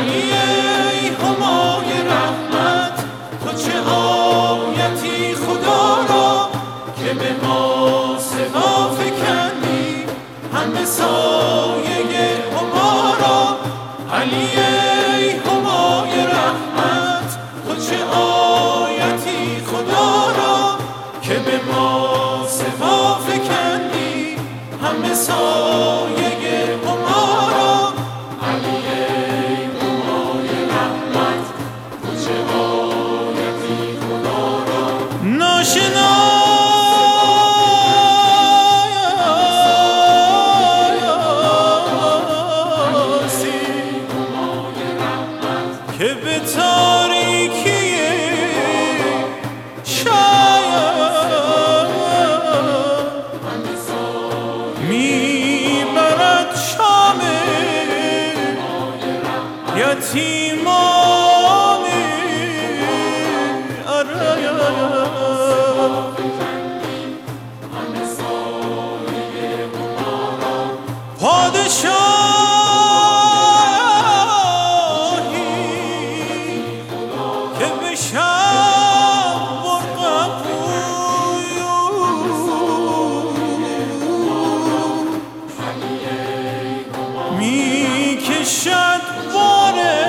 علی ای همای رحمت، تو چه آیتی خدا را که به ما سوا فکندی همه سایه هما را. علی ای همای رحمت، تو چه آیتی خدا را که به ما سوا فکندی همه سایه هما را. علی ای همای رحمت، تو چه آیتی خدا را ناشناسی که به تاریکی میبرد شام یتیمان. پادشاهی که به شب میکشد باره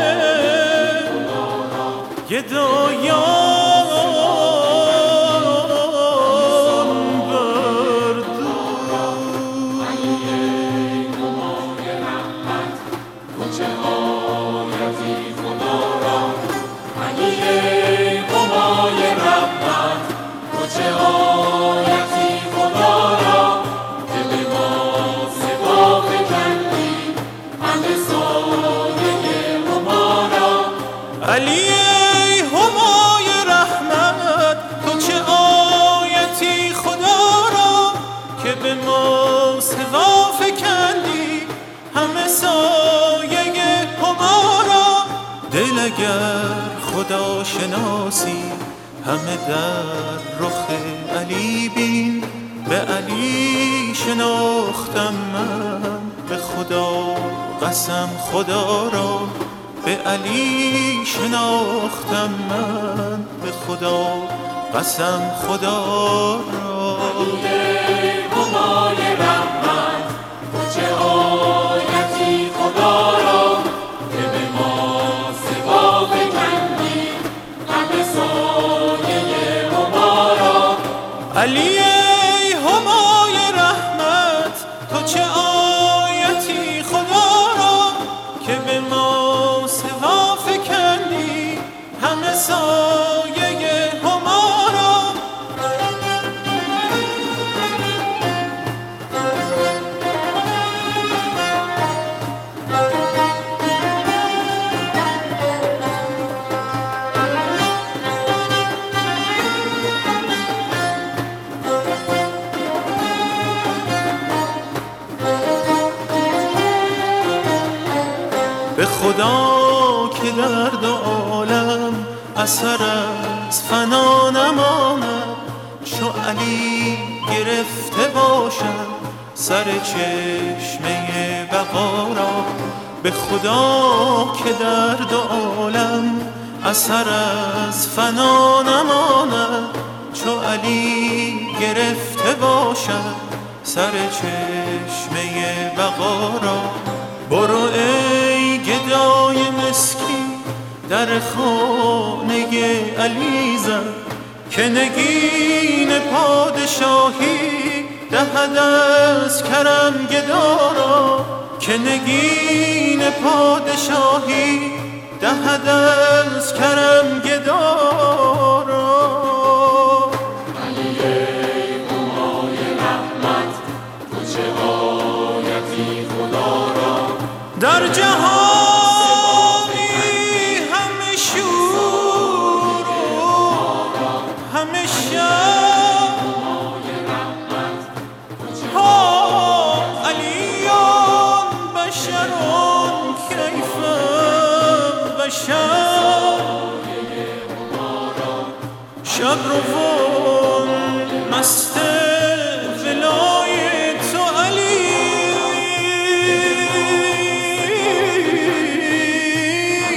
گدایان بر دور. علی همای رحمت، تو چه آیتی خدا را. علی همای رحمت، تو چه آیتی خدا را که به ما سوا فکندی همه سایه هما را. علی ای همای رحمت، تو چه آیتی خدا را که به ما سوا فکندی همه سایه هما را. دل اگر خدا شناسی همه در رخ علی بین، به علی شناختم من به خدا قسم خدا را. به علی شناختم من به خدا قسم خدا را. علی همای رحمت، تو چه آیتی خدا را که به ما سوا فکندی همه سایه هما را. علی ای همای رحمت، تو چه آیتی خدا را که به ما سوا فکندی همه سایه هما را. به خدا که در دو عالم اثر از فنا نماند، چو علی گرفته باشد سر چشمه بقا را. به خدا که در دو عالم اثر از فنا نماند، چو علی گرفته باشد سر چشمه بقا را. برو ای گدای مسکین در خانه علی زن، که نگین پادشاهی دهد از کرم گدا را. که نگین پادشاهی دهد از کرم گدا را. علی ای همای رحمت، تو چه آیتی خدا را در جهانی همه شور و همه شب ها علیان بشرون کیف بشر. شب روان مست ولای تو علی،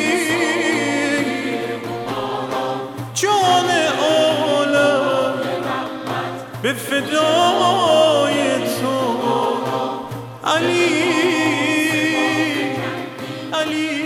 به فدای تو علی علی